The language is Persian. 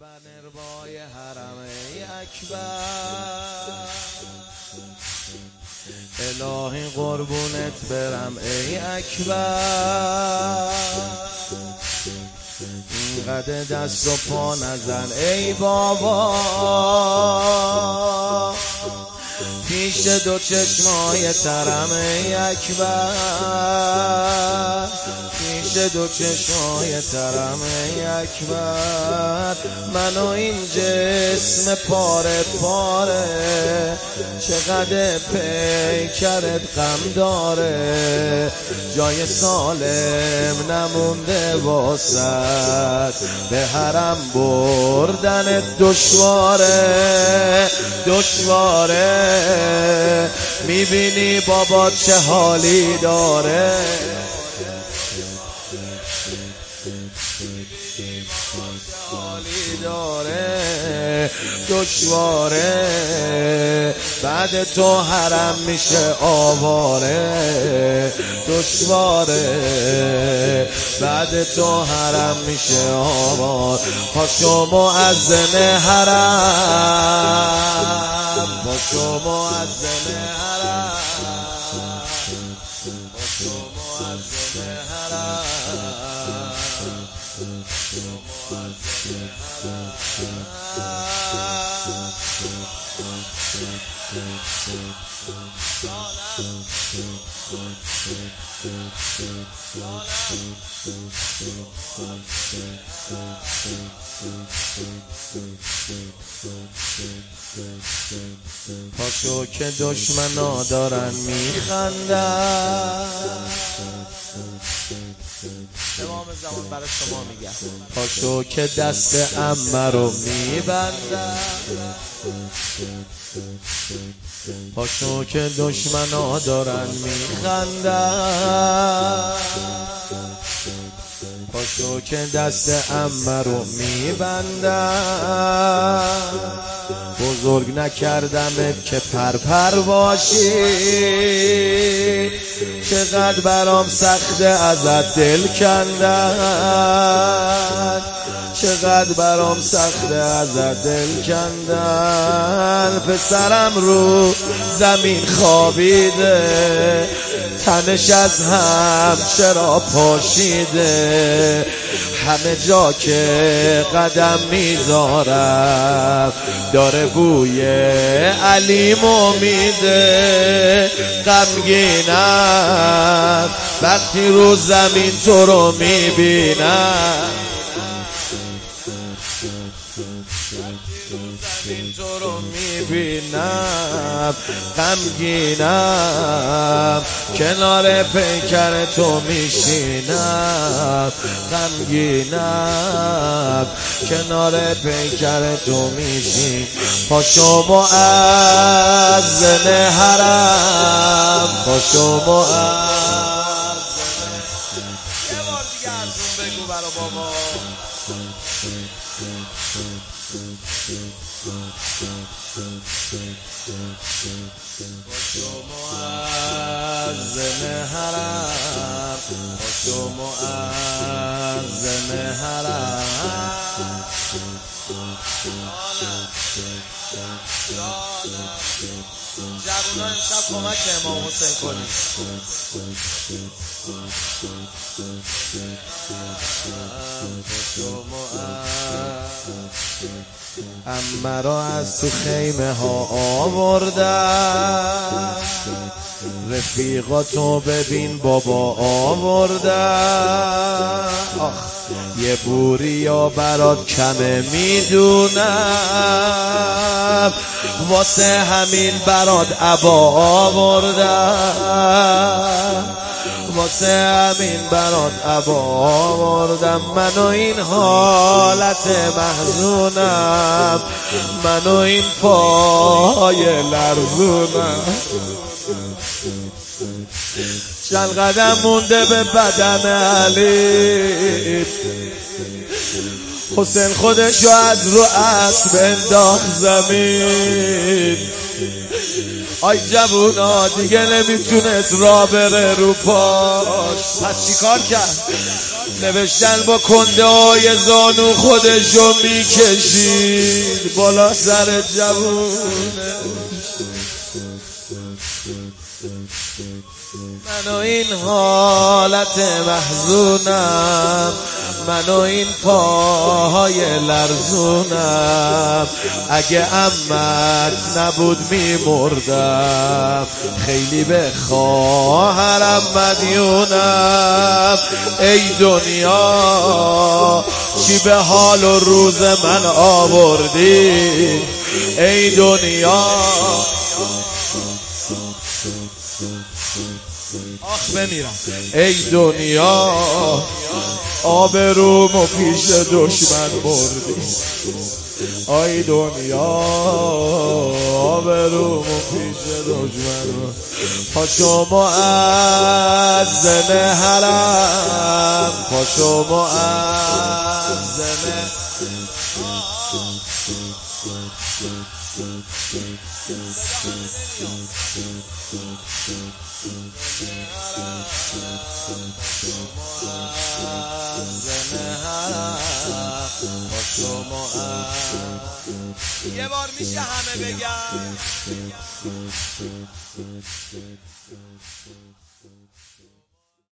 بنربای حرم اکبر الهی قربونت برم ای اکبر، اینقدر دست و پا نزن ای بابا، پیش دو چشمای ترم ای اکبر، پیش دو چشمای ترم ای اکبر. منو این جسم پاره پاره چقدر پیکرت غم داره، جای سالم نمونده واسد، به حرم بردنت دشواره دشواره. میبینی بابا چه حالی داره، دشواره. بعد تو حرم میشه آواره، دشواره. بعد تو حرم میشه آوار. پاشو مؤذن حرم، پاشو مؤذن حرم، پاشو مؤذن حرم، پاشو که دشمنا دارن میخندن، امام زمان برای شما میگم. پاشو که دست عمه رو میبندن، پاشو که دشمنا دارن میخندن، پاشو که دست عمه رو میبندن. بزرگ نکردمت که پرپر باشی، چقدر برام سخته ازت دل کندن، چقدر برام سخته ازت دل کندن. پسرم رو زمین خوابیده، تنش از هم چرا پاشیده، همه جا که قدم میذارم داره بوی علیمو میده. غمگینم وقتی رو زمین تو رو میبینم، تو رو میبینم. غمگینم کنار پیکر تو میشینم، غمگینم کنار پیکر تو میشین. پاشو مؤذن حرم، پاشو مؤذن. یه بار دیگه ازون بگو برا بابا. پاشو مؤذن حرم، پاشو مؤذن حرم. جوونا امشب کمک امام حسین کنید. پاشو عمه را از تو خیمه ها آوردن، رفیقاتو ببین بابا آوردن. آخ یه بوریا برات کمه میدونم، واسه همین برات عبا آوردن، واسه همین برات عبا آوردم. منو این حالت محزونم، منو این پای لرزونم. چند قدم مونده به بدن علی، حسین خودشو از رو اسب انداخت زمین. آی جوونا دیگه نمیتونست را بره رو پاش، پس چی کار کرد؟ نوشتن با کنده های زانو خودشو میکشید بالا سر جوونه. منو این حالت محزونم، منو این پاهای لرزونم، اگه عمت نبود میمردم، خیلی به خواهرم مدیونم. ای دنیا چی به حال و روز من آوردی، ای دنیا آخ بمیرم. ای دنیا آبرومو پیش دشمن بردی، ای دنیا آبرومو پیش دشمن بردی. پاشو مؤذن حرم، پاشو مؤذن یه بار میشه همه بگن